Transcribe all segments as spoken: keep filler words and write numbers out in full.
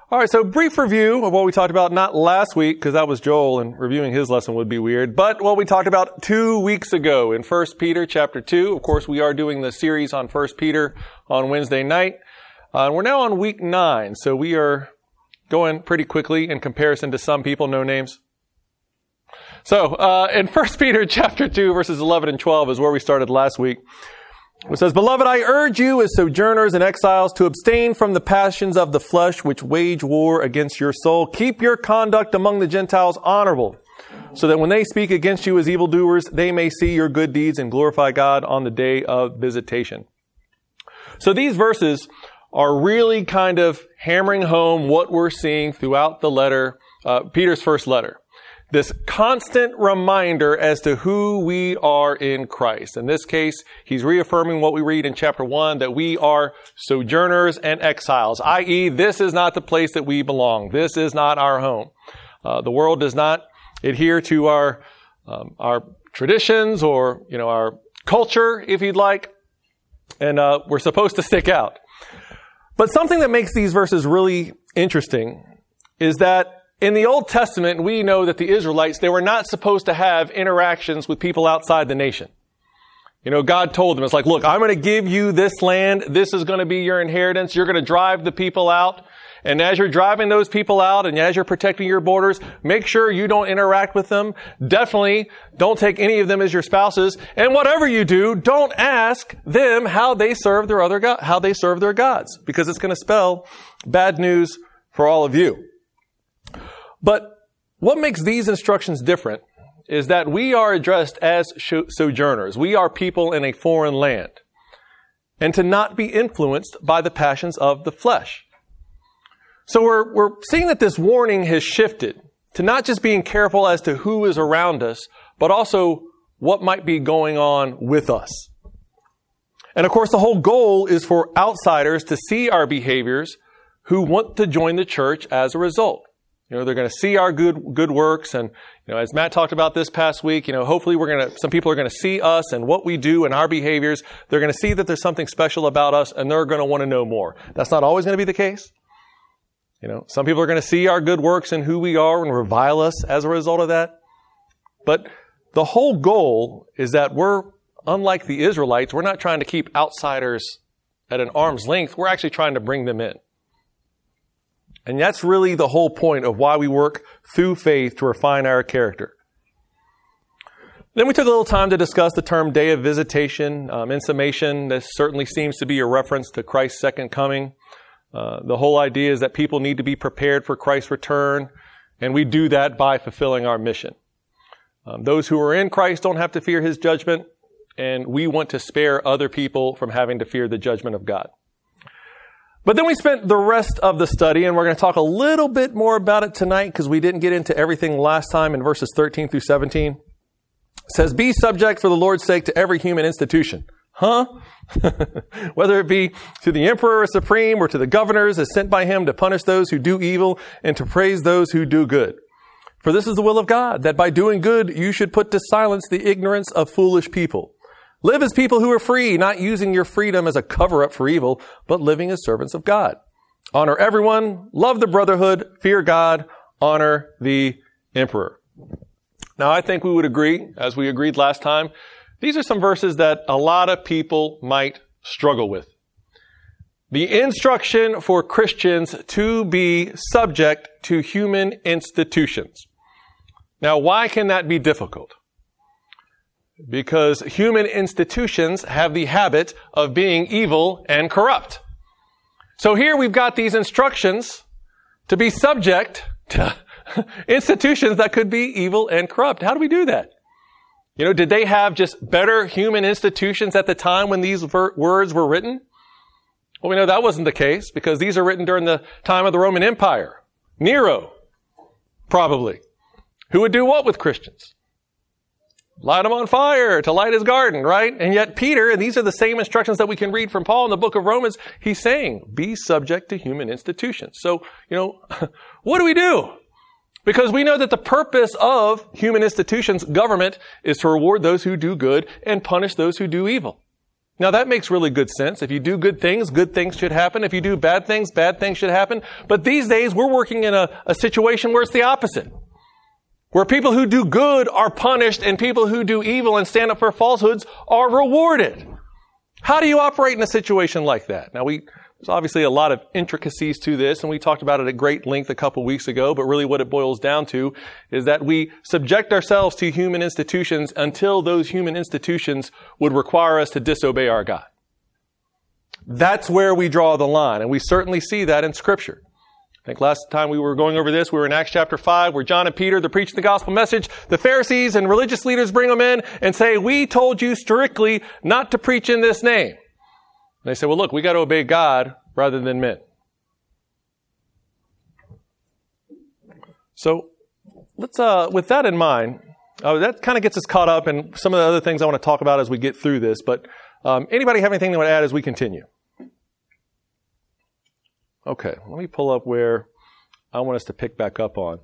All right, so brief review of what we talked about, not last week, because that was Joel, and reviewing his lesson would be weird, but what we talked about two weeks ago in First Peter chapter two. Of course, we are doing the series on First Peter on Wednesday night. Uh, and we're now on week nine, so we are going pretty quickly in comparison to some people, no names. So, uh, in First Peter chapter two, verses eleven and twelve is where we started last week. It says, "Beloved, I urge you as sojourners and exiles to abstain from the passions of the flesh which wage war against your soul. Keep your conduct among the Gentiles honorable, so that when they speak against you as evildoers, they may see your good deeds and glorify God on the day of visitation." So these verses are really kind of hammering home what we're seeing throughout the letter, uh, Peter's first letter. This constant reminder as to who we are in Christ. In this case, he's reaffirming what we read in chapter one, that we are sojourners and exiles, that is, this is not the place that we belong. This is not our home. Uh, the world does not adhere to our um, our traditions or, you know, our culture, if you'd like, and uh, we're supposed to stick out. But something that makes these verses really interesting is that in the Old Testament, we know that the Israelites, they were not supposed to have interactions with people outside the nation. You know, God told them, it's like, look, I'm going to give you this land. This is going to be your inheritance. You're going to drive the people out. And as you're driving those people out and as you're protecting your borders, make sure you don't interact with them. Definitely don't take any of them as your spouses. And whatever you do, don't ask them how they serve their other go- how they serve their gods, because it's going to spell bad news for all of you. But what makes these instructions different is that we are addressed as sojourners. We are people in a foreign land, and to not be influenced by the passions of the flesh. So we're, we're seeing that this warning has shifted to not just being careful as to who is around us, but also what might be going on with us. And of course, the whole goal is for outsiders to see our behaviors who want to join the church as a result. You know, they're going to see our good, good works. And, you know, as Matt talked about this past week, you know, hopefully we're going to, some people are going to see us and what we do and our behaviors. They're going to see that there's something special about us, and they're going to want to know more. That's not always going to be the case. You know, some people are going to see our good works and who we are and revile us as a result of that. But the whole goal is that we're, unlike the Israelites, we're not trying to keep outsiders at an arm's length. We're actually trying to bring them in. And that's really the whole point of why we work through faith to refine our character. Then we took a little time to discuss the term day of visitation. Um, in summation, this certainly seems to be a reference to Christ's second coming. Uh, the whole idea is that people need to be prepared for Christ's return, and we do that by fulfilling our mission. Um, those who are in Christ don't have to fear his judgment, and we want to spare other people from having to fear the judgment of God. But then we spent the rest of the study, and we're going to talk a little bit more about it tonight because we didn't get into everything last time in verses thirteen through seventeen. It says, "Be subject for the Lord's sake to every human institution." Huh? Whether it be to the emperor as supreme or to the governors as sent by him to punish those who do evil and to praise those who do good. For this is the will of God, that by doing good you should put to silence the ignorance of foolish people. Live as people who are free, not using your freedom as a cover-up for evil, but living as servants of God. Honor everyone, love the brotherhood, fear God, honor the emperor. Now, I think we would agree, as we agreed last time, these are some verses that a lot of people might struggle with. The instruction for Christians to be subject to human institutions. Now, why can that be difficult? Because human institutions have the habit of being evil and corrupt. So here we've got these instructions to be subject to institutions that could be evil and corrupt. How do we do that? You know, did they have just better human institutions at the time when these ver- words were written? Well, we know that wasn't the case because these are written during the time of the Roman Empire. Nero, probably. Who would do what with Christians? Light them on fire to light his garden, right? And yet Peter, and these are the same instructions that we can read from Paul in the book of Romans, he's saying, be subject to human institutions. So, you know, what do we do? Because we know that the purpose of human institutions, government, is to reward those who do good and punish those who do evil. Now that makes really good sense. If you do good things, good things should happen. If you do bad things, bad things should happen. But these days we're working in a, a situation where it's the opposite. Where people who do good are punished and people who do evil and stand up for falsehoods are rewarded. How do you operate in a situation like that? Now we, there's obviously a lot of intricacies to this, and we talked about it at great length a couple weeks ago, but really what it boils down to is that we subject ourselves to human institutions until those human institutions would require us to disobey our God. That's where we draw the line, and we certainly see that in Scripture. I think last time we were going over this, we were in Acts chapter five, where John and Peter, they're preaching the gospel message. The Pharisees and religious leaders bring them in and say, we told you strictly not to preach in this name. And they say, well, look, we got to obey God rather than men. So let's, uh, with that in mind, uh, that kind of gets us caught up in some of the other things I want to talk about as we get through this. But um, anybody have anything they want to add as we continue? Okay, let me pull up where I want us to pick back up on.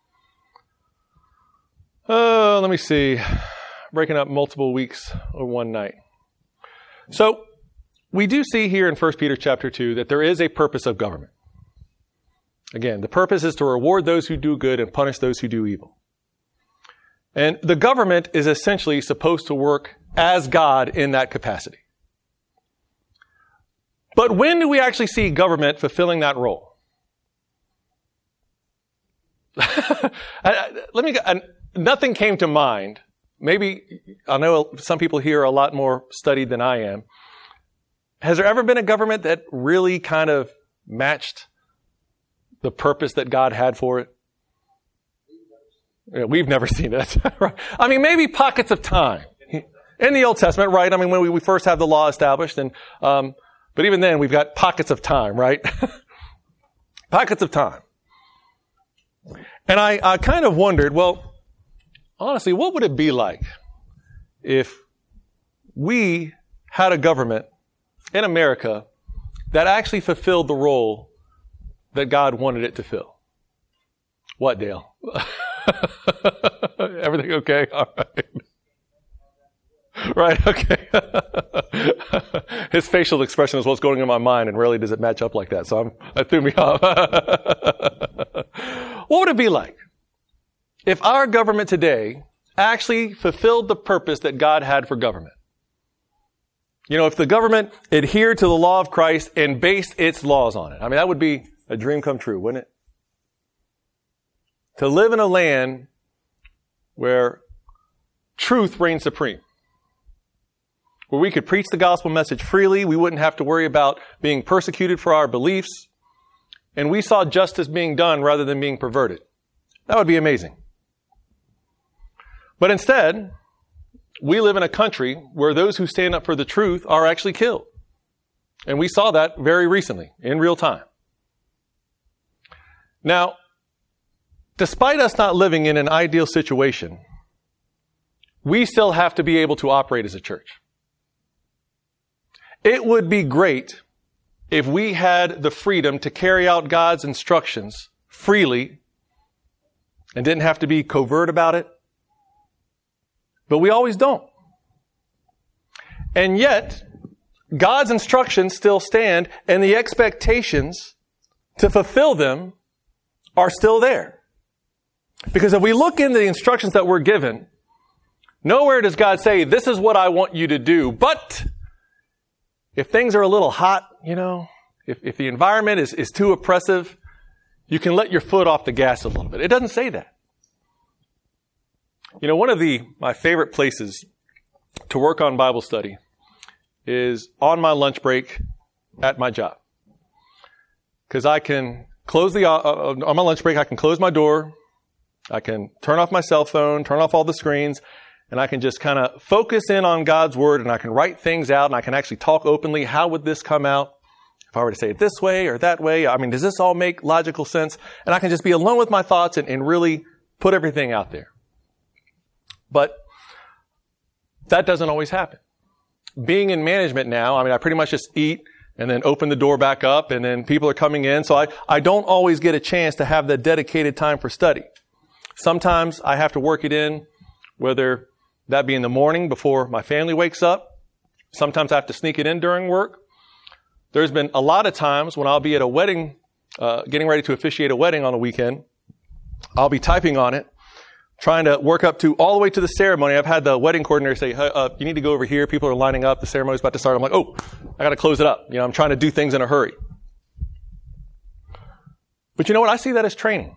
Oh, uh, let me see. Breaking up multiple weeks or one night. So, we do see here in First Peter chapter two that there is a purpose of government. Again, the purpose is to reward those who do good and punish those who do evil. And the government is essentially supposed to work as God in that capacity. But when do we actually see government fulfilling that role? Let me. Nothing came to mind. Maybe I know some people here are a lot more studied than I am. Has there ever been a government that really kind of matched the purpose that God had for it? Yeah, we've never seen it. Right. I mean, maybe pockets of time in the Old Testament, right? I mean, when we, we first have the law established, and um, but even then, we've got pockets of time, right? Pockets of time. And I, I kind of wondered, well, honestly, what would it be like if we had a government in America that actually fulfilled the role that God wanted it to fill? What, Dale? Everything okay? All right. Right, okay. His facial expression is what's going on in my mind, and rarely does it match up like that, so I'm, that threw me off. What would it be like if our government today actually fulfilled the purpose that God had for government? You know, if the government adhered to the law of Christ and based its laws on it. I mean, that would be a dream come true, wouldn't it? To live in a land where truth reigns supreme. Where we could preach the gospel message freely, we wouldn't have to worry about being persecuted for our beliefs, and we saw justice being done rather than being perverted. That would be amazing. But instead, we live in a country where those who stand up for the truth are actually killed. And we saw that very recently, in real time. Now, despite us not living in an ideal situation, we still have to be able to operate as a church. It would be great if we had the freedom to carry out God's instructions freely and didn't have to be covert about it. But we always don't. And yet, God's instructions still stand, and the expectations to fulfill them are still there. Because if we look into the instructions that we're given, nowhere does God say, this is what I want you to do, but if things are a little hot, you know, if, if the environment is, is too oppressive, you can let your foot off the gas a little bit. It doesn't say that. You know, one of the my favorite places to work on Bible study is on my lunch break at my job. Because I can close the, uh, on my lunch break, I can close my door, I can turn off my cell phone, turn off all the screens, and I can just kind of focus in on God's Word, and I can write things out, and I can actually talk openly. How would this come out? If I were to say it this way or that way, I mean, does this all make logical sense? And I can just be alone with my thoughts and, and really put everything out there. But that doesn't always happen. Being in management now, I mean, I pretty much just eat and then open the door back up, and then people are coming in. So I, I don't always get a chance to have that dedicated time for study. Sometimes I have to work it in, whether that be in the morning before my family wakes up. Sometimes I have to sneak it in during work. There's been a lot of times when I'll be at a wedding, uh, getting ready to officiate a wedding on a weekend. I'll be typing on it, trying to work up to all the way to the ceremony. I've had the wedding coordinator say, hey, uh, you need to go over here. People are lining up. The ceremony's about to start. I'm like, oh, I got to close it up. You know, I'm trying to do things in a hurry. But you know what? I see that as training.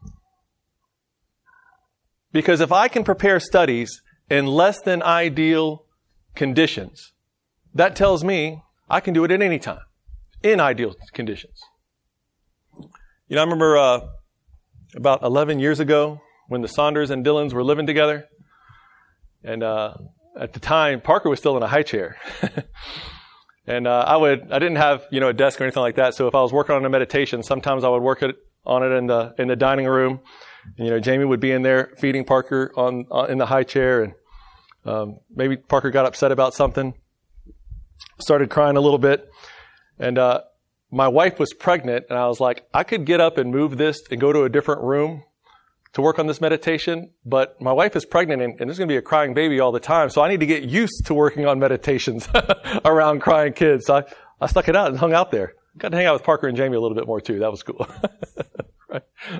Because if I can prepare studies in less than ideal conditions, that tells me I can do it at any time, in ideal conditions. You know, I remember uh, about eleven years ago when the Saunders and Dillons were living together. And uh, at the time, Parker was still in a high chair. and uh, I would, I didn't have, you know, a desk or anything like that. So if I was working on a meditation, sometimes I would work it, on it in the in the dining room. And, you know, Jamie would be in there feeding Parker on, on in the high chair. And um, maybe Parker got upset about something, started crying a little bit. And uh, my wife was pregnant. And I was like, I could get up and move this and go to a different room to work on this meditation, but my wife is pregnant and, and there's going to be a crying baby all the time, so I need to get used to working on meditations around crying kids. So I, I stuck it out and hung out there. Got to hang out with Parker and Jamie a little bit more too. That was cool. right?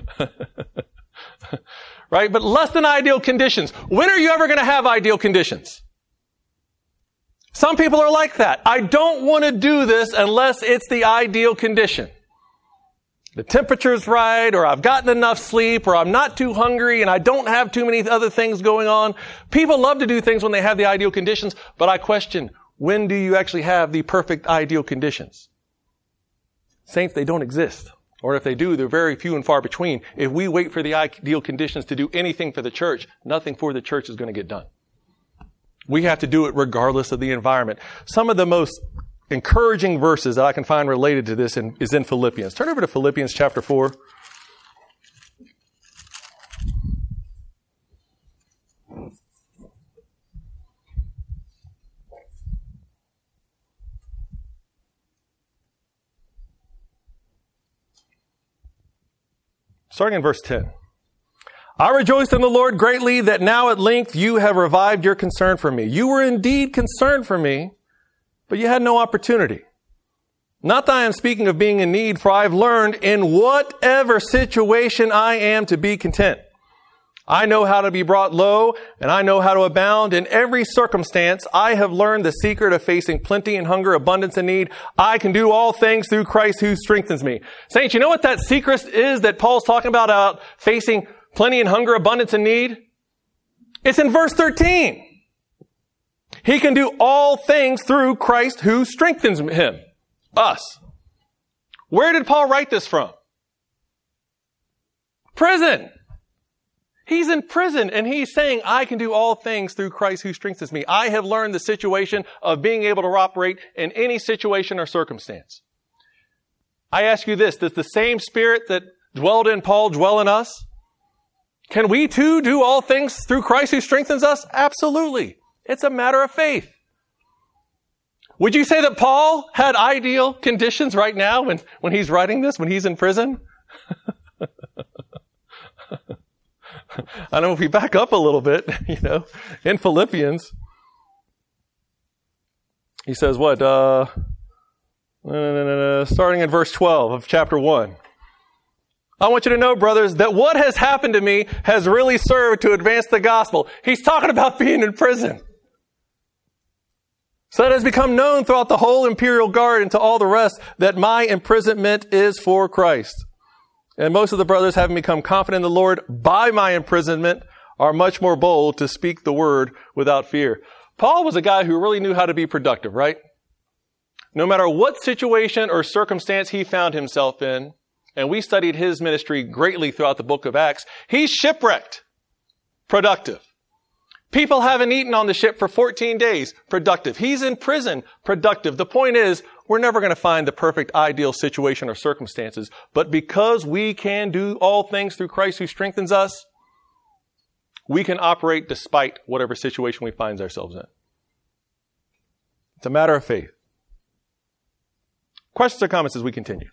right? But less than ideal conditions. When are you ever going to have ideal conditions? Some people are like that. I don't want to do this unless it's the ideal condition. The temperature's right, or I've gotten enough sleep, or I'm not too hungry, and I don't have too many other things going on. People love to do things when they have the ideal conditions, but I question, when do you actually have the perfect ideal conditions? Saints, they don't exist. Or if they do, they're very few and far between. If we wait for the ideal conditions to do anything for the church, nothing for the church is going to get done. We have to do it regardless of the environment. Some of the most encouraging verses that I can find related to this in, is in Philippians. Turn over to Philippians chapter four. Starting in verse ten. I rejoiced in the Lord greatly that now at length you have revived your concern for me. You were indeed concerned for me, but you had no opportunity. Not that I am speaking of being in need, for I have learned in whatever situation I am to be content. I know how to be brought low, and I know how to abound. In every circumstance, I have learned the secret of facing plenty and hunger, abundance and need. I can do all things through Christ who strengthens me. Saints, you know what that secret is that Paul's talking about, about facing plenty and hunger, abundance and need? It's in verse thirteen. He can do all things through Christ who strengthens him, us. Where did Paul write this from? Prison. He's in prison and he's saying, I can do all things through Christ who strengthens me. I have learned the situation of being able to operate in any situation or circumstance. I ask you this, does the same Spirit that dwelled in Paul dwell in us? Can we too do all things through Christ who strengthens us? Absolutely. It's a matter of faith. Would you say that Paul had ideal conditions right now when, when he's writing this, when he's in prison? I know if we back up a little bit, you know, in Philippians, he says what? Uh, starting in verse twelve of chapter one. I want you to know, brothers, that what has happened to me has really served to advance the gospel. He's talking about being in prison. So it has become known throughout the whole imperial guard and to all the rest that my imprisonment is for Christ. And most of the brothers, having become confident in the Lord by my imprisonment, are much more bold to speak the word without fear. Paul was a guy who really knew how to be productive, right? No matter what situation or circumstance he found himself in, and we studied his ministry greatly throughout the book of Acts, he's shipwrecked. Productive. People haven't eaten on the ship for fourteen days. Productive. He's in prison. Productive. The point is, we're never going to find the perfect ideal situation or circumstances. But because we can do all things through Christ who strengthens us, we can operate despite whatever situation we find ourselves in. It's a matter of faith. Questions or comments as we continue?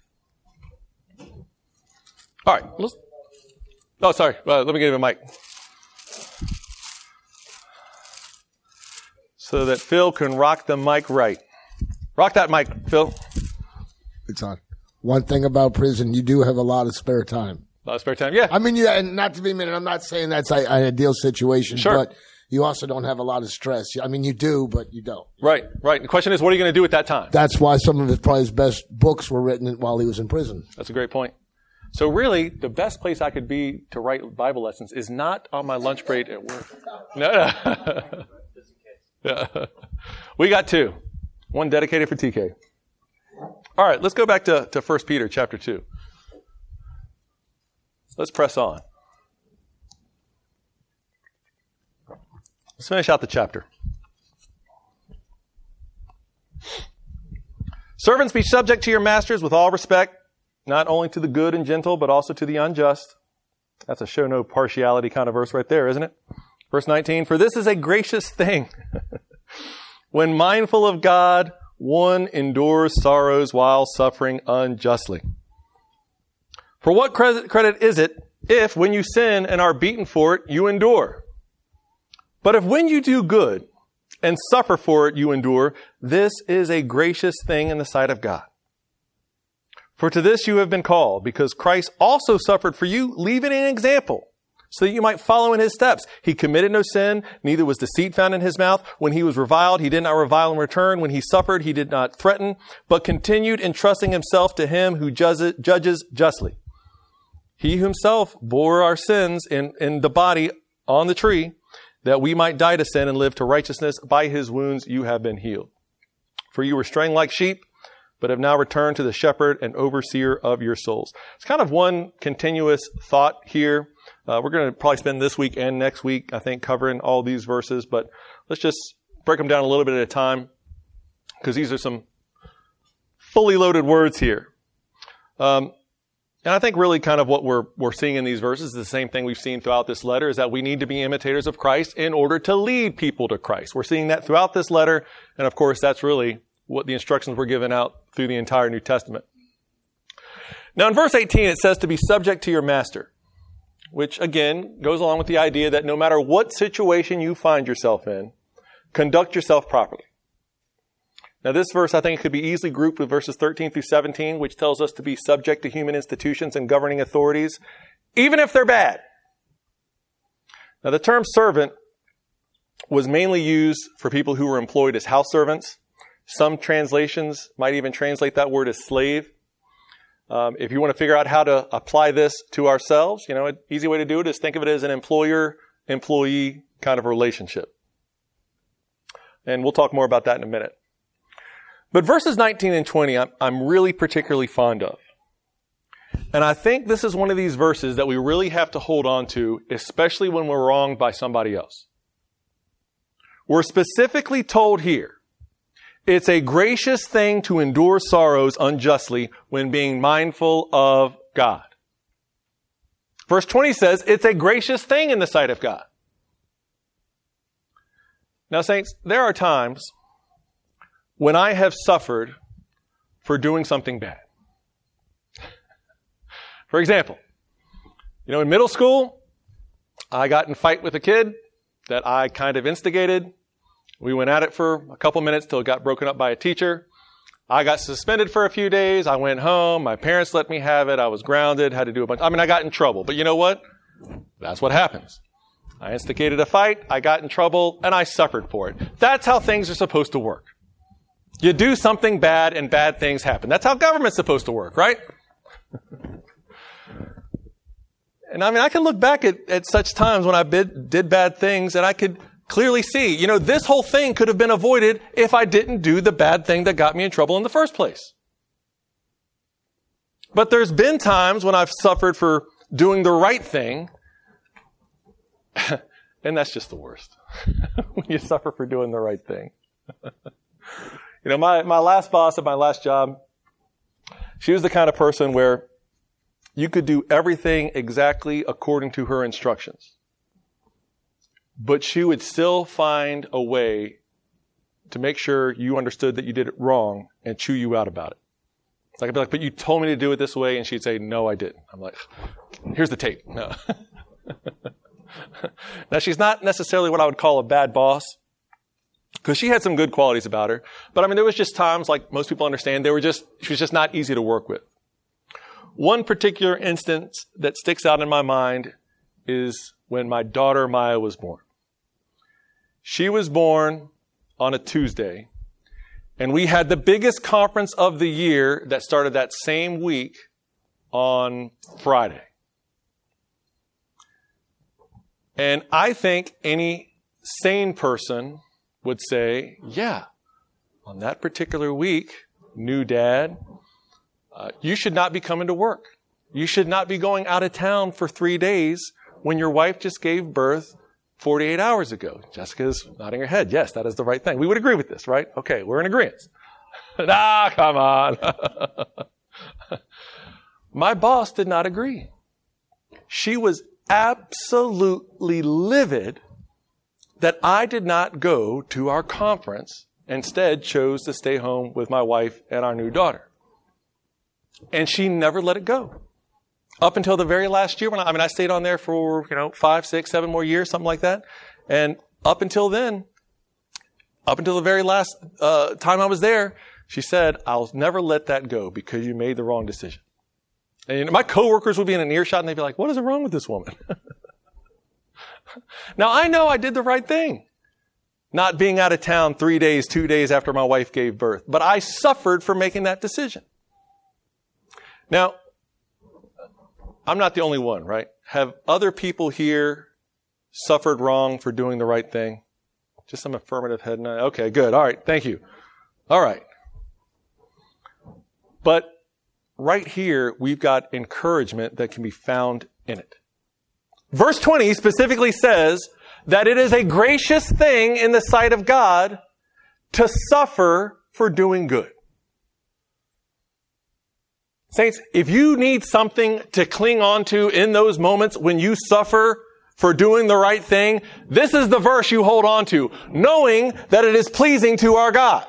All right. Let's, oh, sorry. Uh, let me give you a mic. so that Phil can rock the mic right. Rock that mic, Phil. It's on. One thing about prison, you do have a lot of spare time. A lot of spare time, yeah. I mean, yeah, and not to be mean, I'm not saying that's an ideal situation, Sure. but you also don't have a lot of stress. I mean, you do, but you don't. Right, right. The question is, what are you going to do at that time? That's why some of his probably his best books were written while he was in prison. That's a great point. So really, the best place I could be to write Bible lessons is not on my lunch break at work. No, no. Yeah. We got two. One dedicated for T K. All right, let's go back to, to First Peter chapter two. Let's press on. Let's finish out the chapter. Servants, be subject to your masters with all respect, not only to the good and gentle, but also to the unjust. That's a show no partiality kind of verse right there, isn't it? Verse nineteen, for this is a gracious thing. When mindful of God, one endures sorrows while suffering unjustly. For what credit, credit is it if, when you sin and are beaten for it, you endure? But if when you do good and suffer for it, you endure, this is a gracious thing in the sight of God. For to this you have been called, because Christ also suffered for you, leaving an example, so that you might follow in his steps. He committed no sin, neither was deceit found in his mouth. When he was reviled, he did not revile in return. When he suffered, he did not threaten, but continued entrusting himself to him who judges justly. He himself bore our sins in, in the body on the tree, that we might die to sin and live to righteousness. By his wounds you have been healed. For you were straying like sheep, but have now returned to the shepherd and overseer of your souls. It's kind of one continuous thought here. Uh, we're going to probably spend this week and next week, I think, covering all these verses, but let's just break them down a little bit at a time, because these are some fully loaded words here. Um, and I think really kind of what we're we're seeing in these verses is the same thing we've seen throughout this letter, is that we need to be imitators of Christ in order to lead people to Christ. We're seeing that throughout this letter, and of course that's really what the instructions were given out through the entire New Testament. Now in verse eighteen it says to be subject to your master, which again goes along with the idea that no matter what situation you find yourself in, conduct yourself properly. Now this verse I think could be easily grouped with verses thirteen through seventeen, which tells us to be subject to human institutions and governing authorities, even if they're bad. Now the term servant was mainly used for people who were employed as house servants. Some translations might even translate that word as slave. Um, if you want to figure out how to apply this to ourselves, you know, an easy way to do it is think of it as an employer-employee kind of relationship. And we'll talk more about that in a minute. But verses nineteen and twenty, I'm, I'm really particularly fond of. And I think this is one of these verses that we really have to hold on to, especially when we're wronged by somebody else. We're specifically told here, it's a gracious thing to endure sorrows unjustly when being mindful of God. Verse twenty says it's a gracious thing in the sight of God. Now, saints, there are times when I have suffered for doing something bad. For example, you know, in middle school, I got in a fight with a kid that I kind of instigated. We went at it for a couple minutes till it got broken up by a teacher. I got suspended for a few days. I went home. My parents let me have it. I was grounded, had to do a bunch. I mean, I got in trouble. But you know what? That's what happens. I instigated a fight. I got in trouble, and I suffered for it. That's how things are supposed to work. You do something bad, and bad things happen. That's how government's supposed to work, right? And I mean, I can look back at, at such times when I did, did bad things, and I could clearly see, you know, this whole thing could have been avoided if I didn't do the bad thing that got me in trouble in the first place. But there's been times when I've suffered for doing the right thing, and that's just the worst. When you suffer for doing the right thing. You know, my, my last boss at my last job, she was the kind of person where you could do everything exactly according to her instructions. But she would still find a way to make sure you understood that you did it wrong and chew you out about it. Like I'd be like, but you told me to do it this way, and she'd say, no, I didn't. I'm like, here's the tape. No. Now, she's not necessarily what I would call a bad boss, Because she had some good qualities about her. But I mean, there was just times, like most people understand, they were just, she was just not easy to work with. One particular instance that sticks out in my mind is when my daughter Maya was born. She was born on a Tuesday, and we had the biggest conference of the year that started that same week on Friday. And I think any sane person would say, yeah, on that particular week, new dad, uh, you should not be coming to work. You should not be going out of town for three days when your wife just gave birth forty-eight hours ago. Jessica's nodding her head. Yes, that is the right thing. We would agree with this, right? Okay, we're in agreement. Ah, come on. My boss did not agree. She was absolutely livid that I did not go to our conference, instead chose to stay home with my wife and our new daughter. And she never let it go. Up until the very last year, when I, I mean, I stayed on there for, you know, five, six, seven more years, something like that. And up until then, up until the very last uh, time I was there, she said, I'll never let that go because you made the wrong decision. And you know, my coworkers would be in an earshot and they'd be like, what is wrong with this woman? Now, I know I did the right thing, not being out of town three days, two days after my wife gave birth. But I suffered for making that decision. Now, I'm not the only one, right? Have other people here suffered wrong for doing the right thing? Just some affirmative head nod. Okay, good. All right, thank you. All right. But right here, we've got encouragement that can be found in it. Verse twenty specifically says that it is a gracious thing in the sight of God to suffer for doing good. Saints, if you need something to cling on to in those moments when you suffer for doing the right thing, this is the verse you hold on to, knowing that it is pleasing to our God.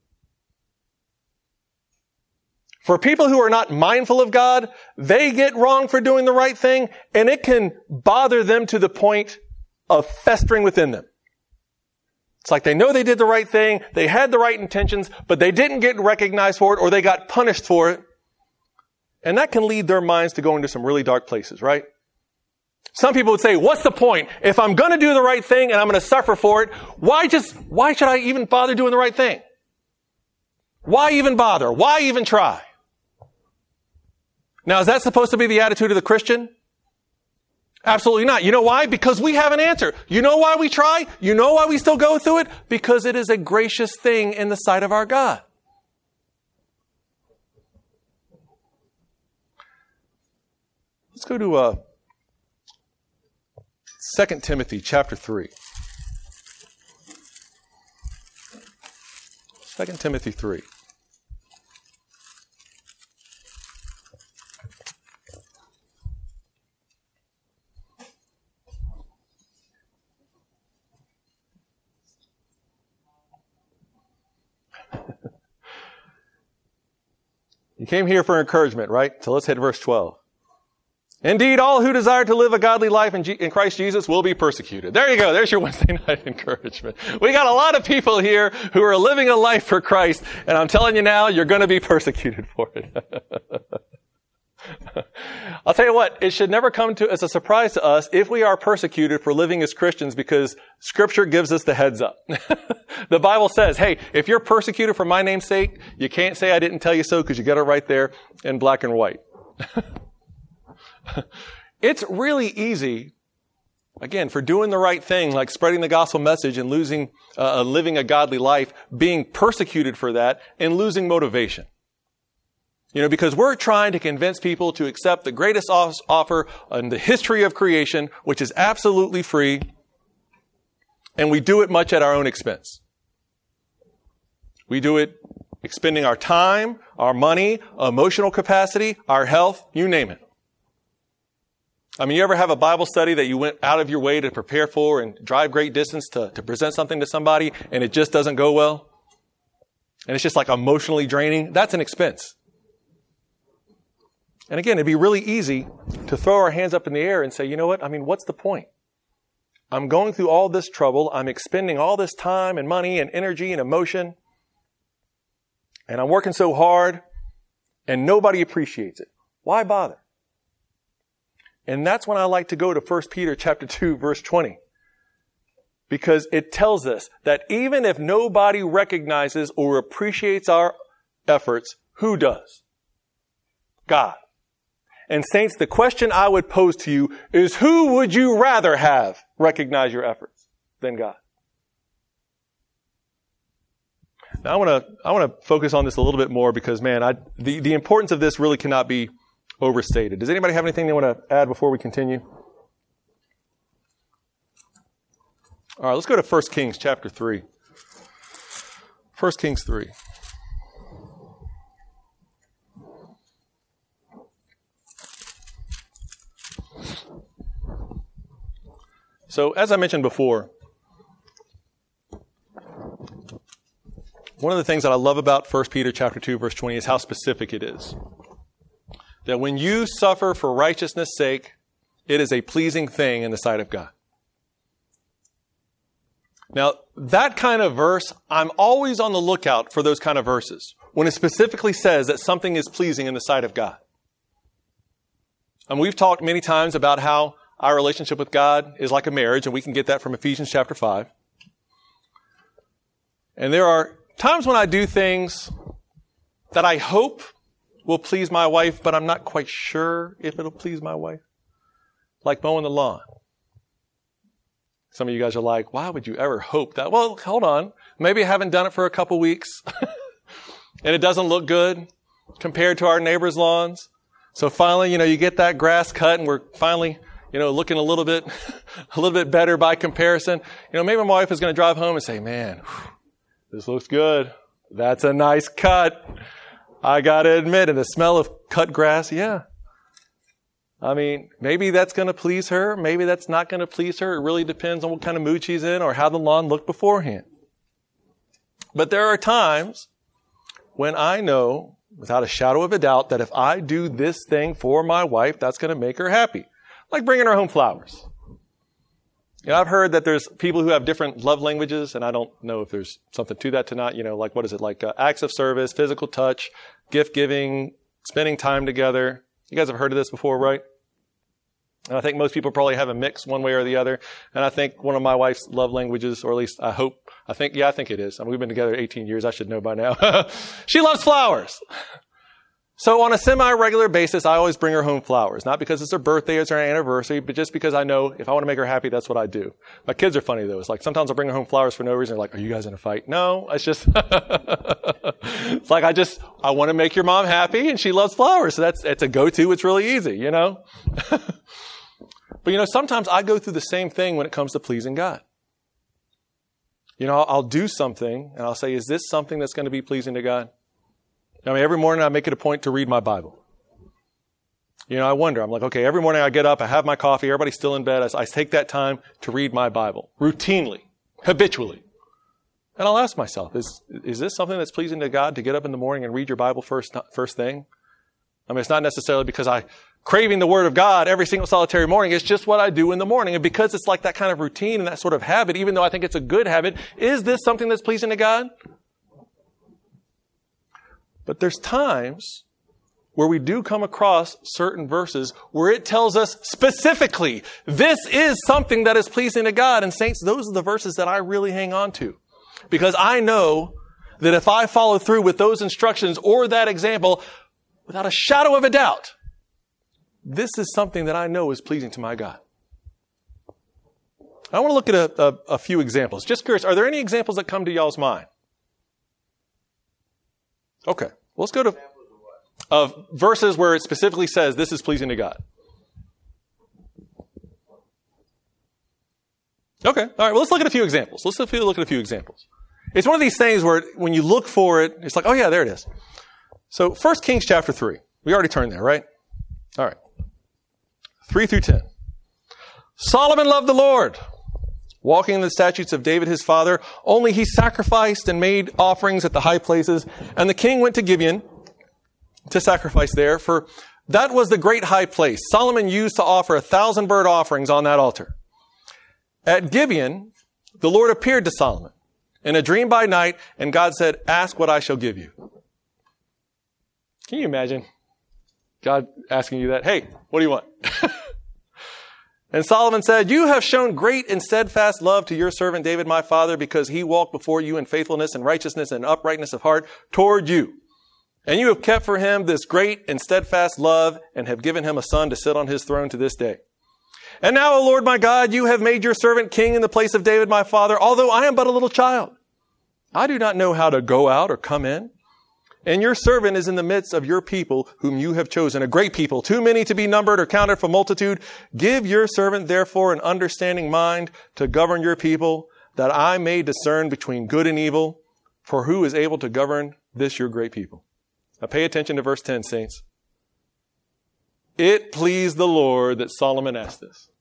For people who are not mindful of God, they get wrong for doing the right thing, and it can bother them to the point of festering within them. It's like they know they did the right thing, they had the right intentions, but they didn't get recognized for it, or they got punished for it. And that can lead their minds to go into some really dark places, right? Some people would say, what's the point? If I'm going to do the right thing and I'm going to suffer for it, why just, why should I even bother doing the right thing? Why even bother? Why even try? Now, is that supposed to be the attitude of the Christian? Absolutely not. You know why? Because we have an answer. You know why we try? You know why we still go through it? Because it is a gracious thing in the sight of our God. Let's go to uh, Second Timothy chapter three. Second Timothy three. You came here for encouragement, right? So let's hit verse twelve. Indeed, all who desire to live a godly life in, G- in Christ Jesus will be persecuted. There you go. There's your Wednesday night encouragement. We got a lot of people here who are living a life for Christ, and I'm telling you now, you're going to be persecuted for it. I'll tell you what, it should never come to as a surprise to us if we are persecuted for living as Christians, because Scripture gives us the heads up. The Bible says, hey, if you're persecuted for my name's sake, you can't say I didn't tell you so, because you got it right there in black and white. It's really easy, again, for doing the right thing, like spreading the gospel message and losing, uh, living a godly life, being persecuted for that and losing motivation. You know, because we're trying to convince people to accept the greatest offer in the history of creation, which is absolutely free, and we do it much at our own expense. We do it expending our time, our money, emotional capacity, our health, you name it. I mean, you ever have a Bible study that you went out of your way to prepare for and drive great distance to, to present something to somebody, and it just doesn't go well? And it's just like emotionally draining? That's an expense. And again, it'd be really easy to throw our hands up in the air and say, you know what? I mean, what's the point? I'm going through all this trouble. I'm expending all this time and money and energy and emotion. And I'm working so hard and nobody appreciates it. Why bother? And that's when I like to go to First Peter chapter two, verse twenty. Because it tells us that even if nobody recognizes or appreciates our efforts, who does? God. And saints, the question I would pose to you is, who would you rather have recognize your efforts than God? Now I want to I want to focus on this a little bit more because, man, I, the, the importance of this really cannot be overstated. Does anybody have anything they want to add before we continue? All right, let's go to First Kings chapter three. First Kings three. So, as I mentioned before, one of the things that I love about First Peter chapter two, verse twenty is how specific it is. That when you suffer for righteousness' sake, it is a pleasing thing in the sight of God. Now, that kind of verse, I'm always on the lookout for those kind of verses, when it specifically says that something is pleasing in the sight of God. And we've talked many times about how our relationship with God is like a marriage, and we can get that from Ephesians chapter five. And there are times when I do things that I hope will please my wife, but I'm not quite sure if it'll please my wife. Like mowing the lawn. Some of you guys are like, why would you ever hope that? Well, hold on. Maybe I haven't done it for a couple weeks. And it doesn't look good compared to our neighbors' lawns. So finally, you know, you get that grass cut and we're finally, you know, looking a little bit, a little bit better by comparison. You know, maybe my wife is going to drive home and say, man, whew, this looks good. That's a nice cut. I got to admit, and the smell of cut grass, yeah. I mean, maybe that's going to please her. Maybe that's not going to please her. It really depends on what kind of mood she's in or how the lawn looked beforehand. But there are times when I know, without a shadow of a doubt, that if I do this thing for my wife, that's going to make her happy. Like bringing her home flowers. You know, I've heard that there's people who have different love languages, and I don't know if there's something to that to not, you know, like what is it, like uh, acts of service, physical touch, gift giving, spending time together. You guys have heard of this before, right? And I think most people probably have a mix one way or the other. And I think one of my wife's love languages, or at least I hope, I think, yeah, I think it is. I mean, we've been together eighteen years. I should know by now. She loves flowers. So on a semi-regular basis, I always bring her home flowers. Not because it's her birthday or it's her anniversary, but just because I know if I want to make her happy, that's what I do. My kids are funny, though. It's like sometimes I'll bring her home flowers for no reason. They're like, are you guys in a fight? No, it's just, it's like I just, I want to make your mom happy, and she loves flowers. So that's, it's a go-to. It's really easy, you know? But, you know, sometimes I go through the same thing when it comes to pleasing God. You know, I'll, I'll do something, and I'll say, is this something that's going to be pleasing to God? I mean, every morning I make it a point to read my Bible. You know, I wonder. I'm like, okay, every morning I get up, I have my coffee, everybody's still in bed. I, I take that time to read my Bible routinely, habitually. And I'll ask myself, is is this something that's pleasing to God to get up in the morning and read your Bible first first thing? I mean, it's not necessarily because I craving the Word of God every single solitary morning. It's just what I do in the morning. And because it's like that kind of routine and that sort of habit, even though I think it's a good habit, is this something that's pleasing to God? But there's times where we do come across certain verses where it tells us specifically, this is something that is pleasing to God. And saints, those are the verses that I really hang on to. Because I know that if I follow through with those instructions or that example, without a shadow of a doubt, this is something that I know is pleasing to my God. I want to look at a, a, a few examples. Just curious, are there any examples that come to y'all's mind? Okay, well, let's go to of verses where it specifically says this is pleasing to God. Okay, all right, well, let's look at a few examples. Let's look at a few examples. It's one of these things where when you look for it, it's like, oh yeah, there it is. So First Kings chapter three. We already turned there, right? All right. three through ten. Solomon loved the Lord, walking in the statutes of David his father. Only he sacrificed and made offerings at the high places. And the king went to Gibeon to sacrifice there, for that was the great high place. Solomon used to offer a thousand burnt offerings on that altar. At Gibeon, the Lord appeared to Solomon in a dream by night, and God said, ask what I shall give you. Can you imagine God asking you that? Hey, what do you want? And Solomon said, you have shown great and steadfast love to your servant David, my father, because he walked before you in faithfulness and righteousness and uprightness of heart toward you. And you have kept for him this great and steadfast love and have given him a son to sit on his throne to this day. And now, O Lord my God, you have made your servant king in the place of David, my father, although I am but a little child. I do not know how to go out or come in. And your servant is in the midst of your people, whom you have chosen, a great people, too many to be numbered or counted for multitude. Give your servant, therefore, an understanding mind to govern your people, that I may discern between good and evil. For who is able to govern this your great people? Now pay attention to verse ten, saints. It pleased the Lord that Solomon asked this.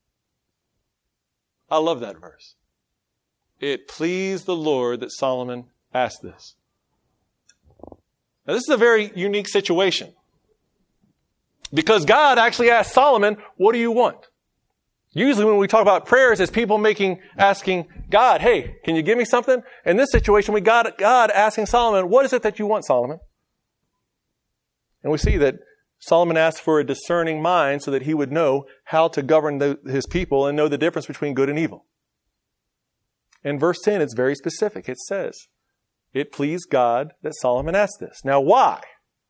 I love that verse. It pleased the Lord that Solomon asked this. Now, this is a very unique situation. Because God actually asked Solomon, what do you want? Usually when we talk about prayers, it's people making, asking God, hey, can you give me something? In this situation, we got God asking Solomon, what is it that you want, Solomon? And we see that Solomon asked for a discerning mind so that he would know how to govern the, his people and know the difference between good and evil. In verse ten, it's very specific. It says, it pleased God that Solomon asked this. Now, why?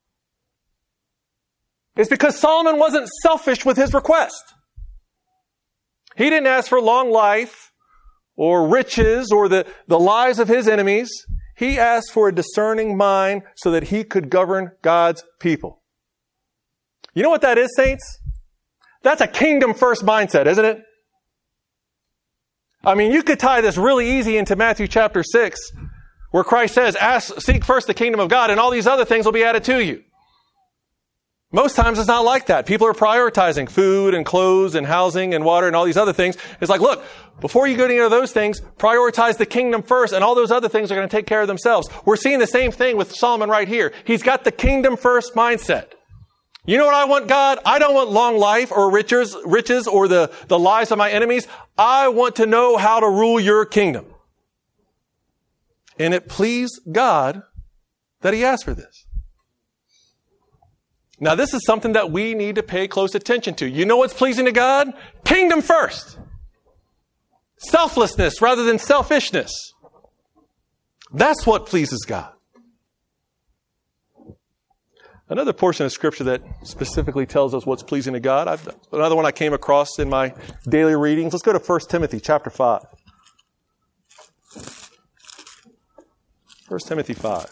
It's because Solomon wasn't selfish with his request. He didn't ask for long life or riches or the, the lives of his enemies. He asked for a discerning mind so that he could govern God's people. You know what that is, saints? That's a kingdom first mindset, isn't it? I mean, you could tie this really easy into Matthew chapter six, where Christ says, ask, seek first the kingdom of God, and all these other things will be added to you. Most times it's not like that. People are prioritizing food and clothes and housing and water and all these other things. It's like, look, before you go to any of those things, prioritize the kingdom first, and all those other things are going to take care of themselves. We're seeing the same thing with Solomon right here. He's got the kingdom first mindset. You know what I want, God? I don't want long life or riches, riches or the, the lives of my enemies. I want to know how to rule your kingdom. And it pleased God that he asked for this. Now, this is something that we need to pay close attention to. You know what's pleasing to God? Kingdom first. Selflessness rather than selfishness. That's what pleases God. Another portion of Scripture that specifically tells us what's pleasing to God, I've, another one I came across in my daily readings. Let's go to First Timothy chapter five. First Timothy five.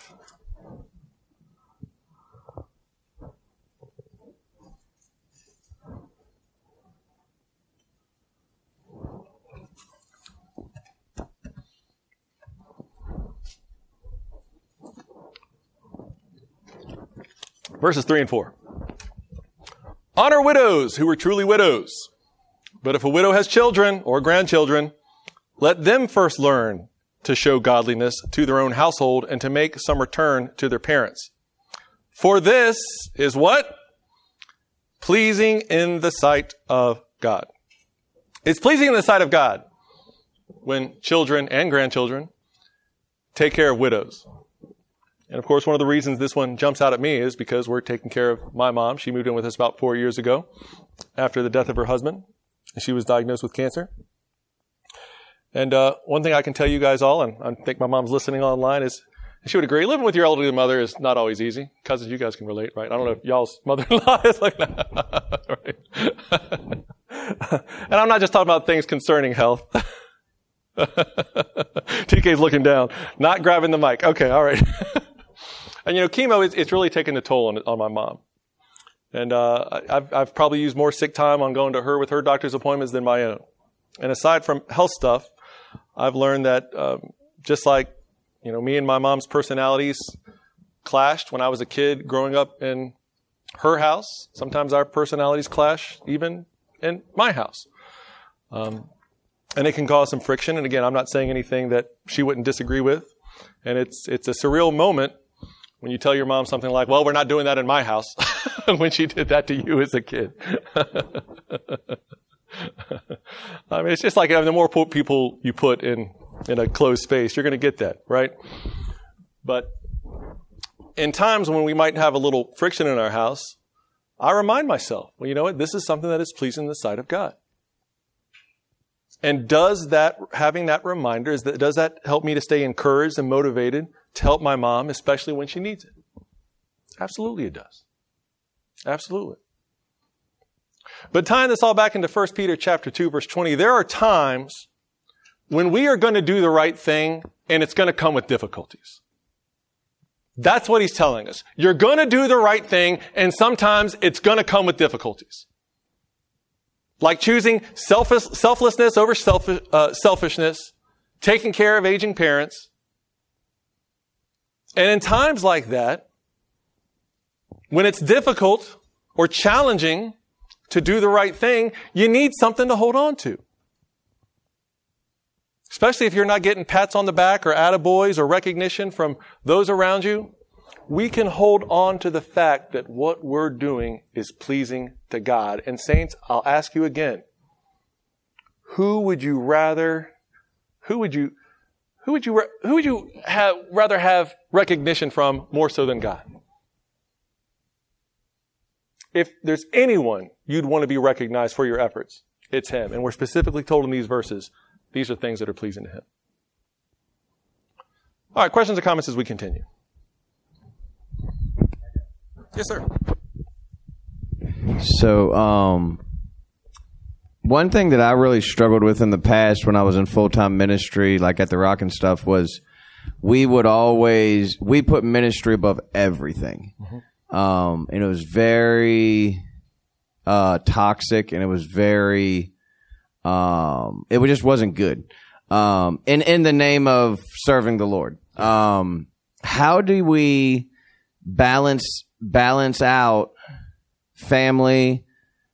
Verses three and four. Honor widows who are truly widows. But if a widow has children or grandchildren, let them first learn to show godliness to their own household and to make some return to their parents. For this is what? Pleasing in the sight of God. It's pleasing in the sight of God when children and grandchildren take care of widows. And of course, one of the reasons this one jumps out at me is because we're taking care of my mom. She moved in with us about four years ago after the death of her husband. And she was diagnosed with cancer. And uh, one thing I can tell you guys all, and I think my mom's listening online, is she would agree, living with your elderly mother is not always easy. Cousins, you guys can relate, right? I don't know if y'all's mother-in-law is like that. Right? And I'm not just talking about things concerning health. T K's looking down, not grabbing the mic. Okay, all right. And, you know, chemo, it's, it's really taken a toll on, on my mom. And uh, I've, I've probably used more sick time on going to her with her doctor's appointments than my own. And aside from health stuff, I've learned that um, just like, you know, me and my mom's personalities clashed when I was a kid growing up in her house. Sometimes our personalities clash even in my house. Um, and it can cause some friction. And again, I'm not saying anything that she wouldn't disagree with. And it's it's a surreal moment when you tell your mom something like, well, we're not doing that in my house, when she did that to you as a kid. I mean, it's just like I mean, the more people you put in, in a closed space, you're going to get that, right? But in times when we might have a little friction in our house, I remind myself, well, you know what? This is something that is pleasing in the sight of God. And does that, having that reminder, is that, does that help me to stay encouraged and motivated to help my mom, especially when she needs it? Absolutely it does. Absolutely. But tying this all back into First Peter chapter two, verse twenty, there are times when we are going to do the right thing and it's going to come with difficulties. That's what he's telling us. You're going to do the right thing and sometimes it's going to come with difficulties. Like choosing selfish, selflessness over selfish, uh, selfishness, taking care of aging parents. And in times like that, when it's difficult or challenging to do the right thing, you need something to hold on to. Especially if you're not getting pats on the back or attaboys or recognition from those around you. We can hold on to the fact that what we're doing is pleasing to God. And saints, I'll ask you again, who would you rather, who would you, who would you, who would you have, rather have recognition from more so than God? If there's anyone you'd want to be recognized for your efforts, it's Him. And we're specifically told in these verses, these are things that are pleasing to Him. All right, questions or comments as we continue? Yes, sir. So, um, one thing that I really struggled with in the past when I was in full-time ministry, like at the Rock and stuff, was we would always, we put ministry above everything. Mm-hmm. Um, and it was very uh, toxic, and it was very, um, it just wasn't good. Um, in, in the name of serving the Lord. Um, how do we balance balance out family,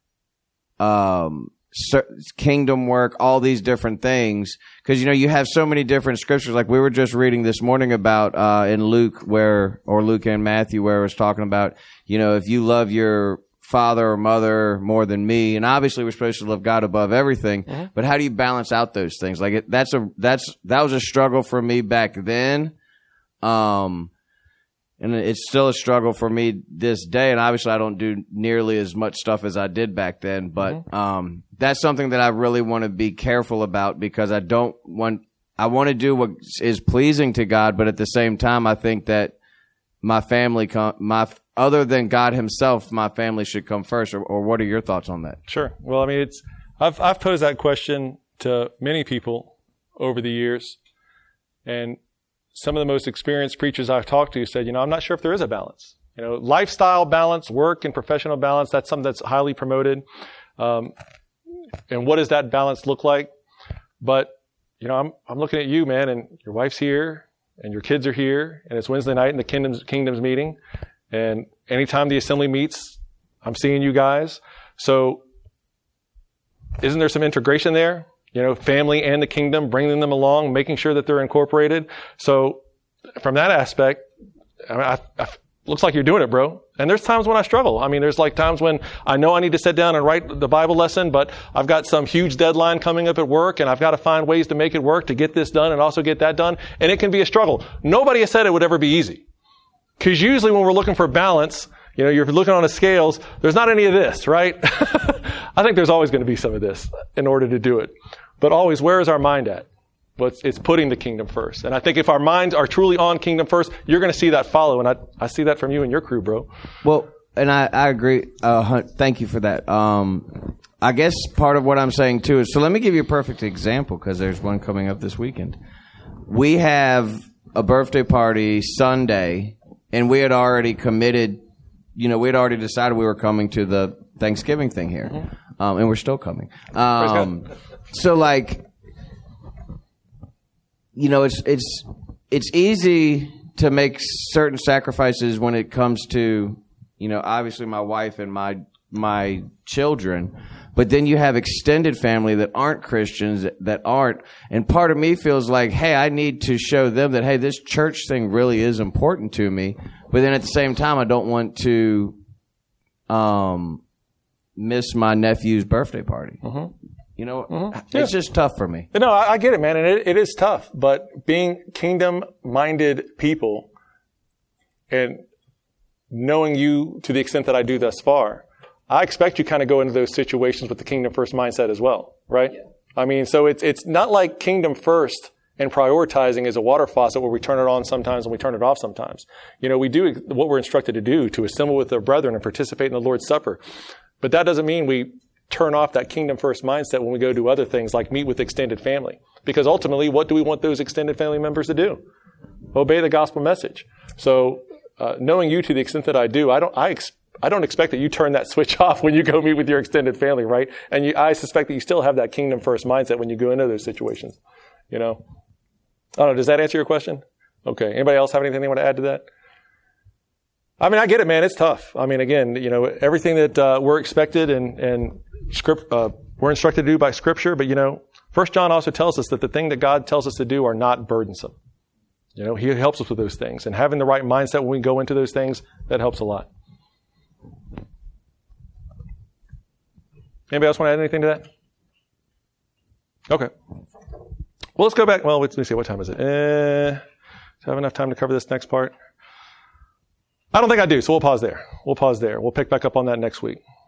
um, kingdom work, all these different things? Because, you know, you have so many different scriptures. Like we were just reading this morning about uh, in Luke, where, or Luke and Matthew, where it was talking about, you know, if you love your father or mother more than me, and obviously we're supposed to love God above everything, mm-hmm. but how do you balance out those things? Like it, that's a that's that was a struggle for me back then. Um, And it's still a struggle for me this day. And obviously I don't do nearly as much stuff as I did back then. But mm-hmm. um, that's something that I really want to be careful about, because I don't want, I want to do what is pleasing to God. But at the same time, I think that my family, my other than God Himself, my family should come first. Or, or what are your thoughts on that? Sure. Well, I mean, it's, I've, I've posed that question to many people over the years. And some of the most experienced preachers I've talked to said, you know, I'm not sure if there is a balance. You know, lifestyle balance, work and professional balance, that's something that's highly promoted. Um, and what does that balance look like? But, you know, I'm, I'm looking at you, man, and your wife's here and your kids are here, and it's Wednesday night in the kingdom's, kingdom's meeting. And anytime the assembly meets, I'm seeing you guys. So isn't there some integration there? You know, family and the kingdom, bringing them along, making sure that they're incorporated. So from that aspect, I mean, I, I, looks like you're doing it, bro. And there's times when I struggle. I mean, there's like times when I know I need to sit down and write the Bible lesson, but I've got some huge deadline coming up at work, and I've got to find ways to make it work to get this done and also get that done. And it can be a struggle. Nobody has said it would ever be easy. Because usually when we're looking for balance, you know, you're looking on the scales, there's not any of this, right? I think there's always going to be some of this in order to do it. But always, where is our mind at? Well, it's, it's putting the kingdom first. And I think if our minds are truly on kingdom first, you're going to see that follow. And I, I see that from you and your crew, bro. Well, and I, I agree. Uh, thank you for that. Um, I guess part of what I'm saying, too, is, so let me give you a perfect example, because there's one coming up this weekend. We have a birthday party Sunday, and we had already committed, you know, we had already decided we were coming to the Thanksgiving thing here. Mm-hmm. Um, and we're still coming. Um, so, like, you know, it's it's it's easy to make certain sacrifices when it comes to, you know, obviously my wife and my my children, but then you have extended family that aren't Christians, that, that aren't, and part of me feels like, hey, I need to show them that, hey, this church thing really is important to me, but then at the same time, I don't want to um miss my nephew's birthday party. Mm-hmm. You know, Mm-hmm. it's Yeah. just tough for me. No, I, I get it, man, and it, it is tough. But being kingdom-minded people and knowing you to the extent that I do thus far, I expect you kind of go into those situations with the kingdom first mindset as well, right? Yeah. I mean, so it's it's not like kingdom first and prioritizing is a water faucet where we turn it on sometimes and we turn it off sometimes. You know, we do what we're instructed to do, to assemble with our brethren and participate in the Lord's Supper. But that doesn't mean we turn off that kingdom first mindset when we go do other things like meet with extended family. Because ultimately, what do we want those extended family members to do? Obey the gospel message. So, uh, knowing you to the extent that I do, I don't, I, ex- I don't expect that you turn that switch off when you go meet with your extended family, right? And you, I suspect that you still have that kingdom first mindset when you go into those situations. You know? I don't know. Does that answer your question? Okay. Anybody else have anything they want to add to that? I mean, I get it, man. It's tough. I mean, again, you know, everything that uh, we're expected and, and script, uh, we're instructed to do by Scripture, but, you know, First John also tells us that the thing that God tells us to do are not burdensome. You know, He helps us with those things. And having the right mindset when we go into those things, that helps a lot. Anybody else want to add anything to that? Okay. Well, let's go back. Well, let's, let's see. What time is it? Uh, do I have enough time to cover this next part? I don't think I do, so we'll pause there. We'll pause there. We'll pick back up on that next week.